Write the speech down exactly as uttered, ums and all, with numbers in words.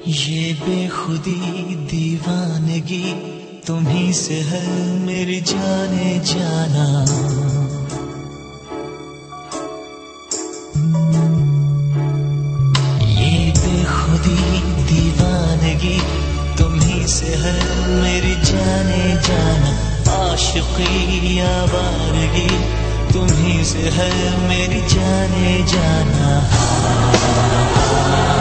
ये बेखुदी दीवानगी तुम्ही से है मेरी जाने जाना। ये बेखुदी दीवानगी तुम्ही से है मेरी जाने जाना। आशिकी आवारगी तुम्ही से है मेरी जाने जाना।